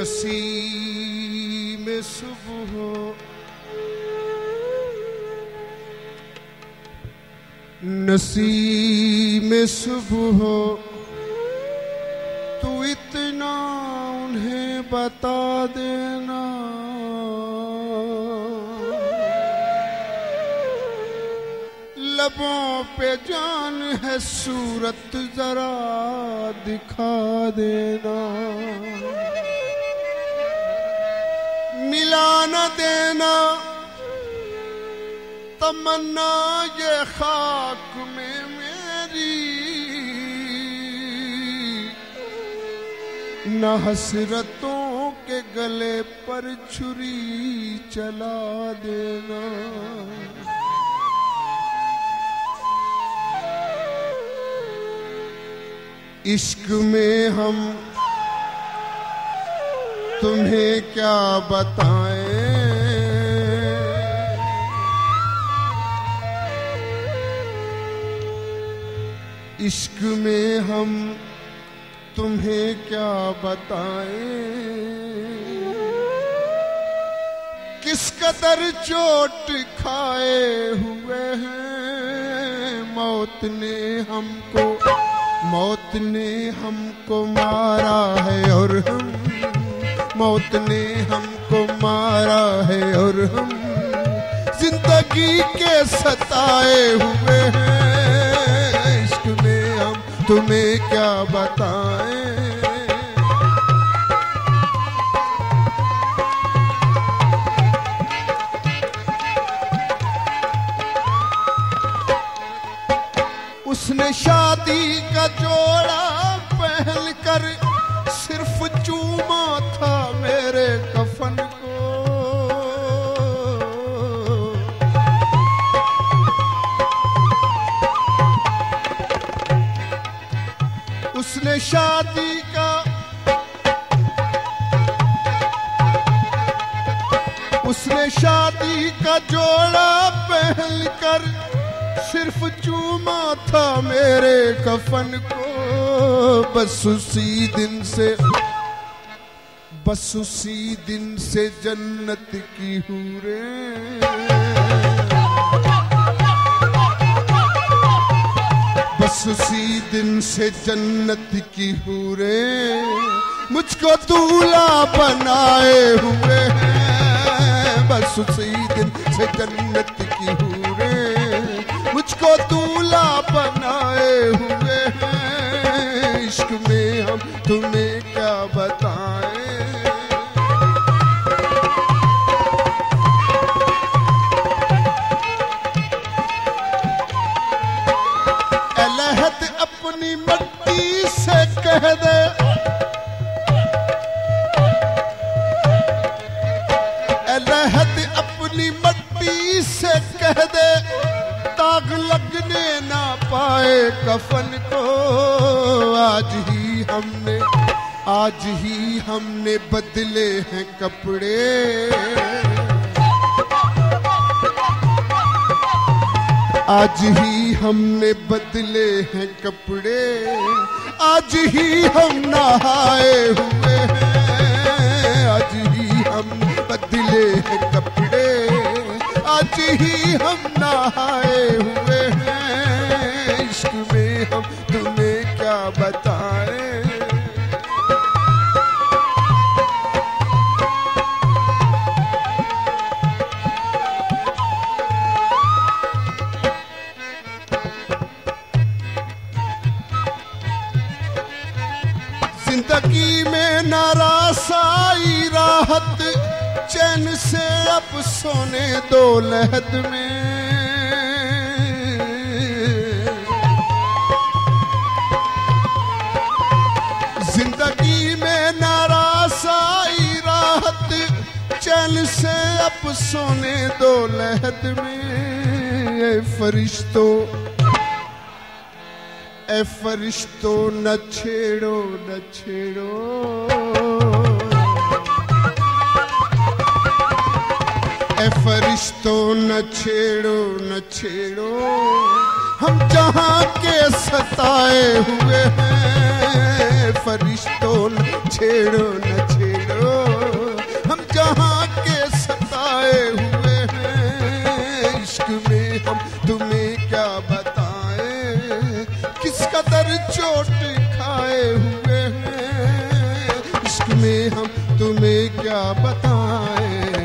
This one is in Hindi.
नसीम सुबह नसीम सुबह तू इतना उन्हें बता देना, लबों पे जान है सूरत जरा दिखा देना, मिला न देना तमन्ना ये खाक में मेरी, न हसरतों के गले पर छुरी चला देना। इश्क में हम तुम्हें क्या बताएं, इश्क में हम तुम्हें क्या बताएं, किस कदर चोट खाए हुए हैं, मौत ने हमको मारा है और हम, मौत ने हमको मारा है और हम जिंदगी के सताए हुए हैं। इश्क में हम तुम्हें क्या बताएं, उसने शादी का जोड़ा पहन कर सिर्फ चूमा था मेरे कफन को, उसने शादी का जोड़ा पहन कर सिर्फ चूमा था मेरे कफन को, बस उसी दिन से जन्नत की हूरें, बस उसी दिन से जन्नत की हूरें मुझको दूल्हा बनाए हुए हैं, बस उसी दिन से जन्नत की हूरें मुझको दूल्हा बनाए हुए हैं। इश्क में हम तुम्हें क्या बताएं, अलहद अपनी मट्टी से कह दे, अलहद अपनी मट्टी से कह दे, दाग लगने ना पाए कफन को। आज ही हमने बदले हैं कपड़े, आज ही हमने बदले हैं कपड़े, आज ही हम नहाए हुए हैं, आज ही हम बदले हैं कपड़े, आज ही हम नहाए हुए हैं। इश्क में हम तुम्हें क्या बताएं, जिंदगी में नारासाई राहत चैन से अब सोने दो लहद में, जिंदगी में नारासाई राहत चैन से अब सोने दो लहद में। ऐ फरिश्तों न छेड़ो न छेड़ो, ऐ फरिश्तों न छेड़ो न छेड़ो, हम जहाँ के सताए हुए हैं। फरिश्तों न छेड़ो न छेड़ो, चोट खाए हुए हैं, इश्क में हम तुम्हें क्या बताएं।